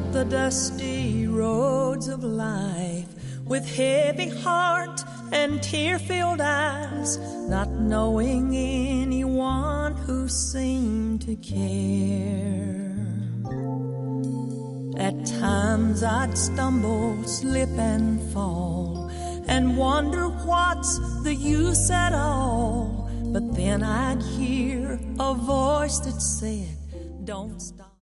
the dusty roads of life with heavy heart and tear-filled eyes, not knowing anyone who seemed to care. At times I'd stumble, slip and fall, and wonder what's the use at all. But then I'd hear a voice that said, don't stop.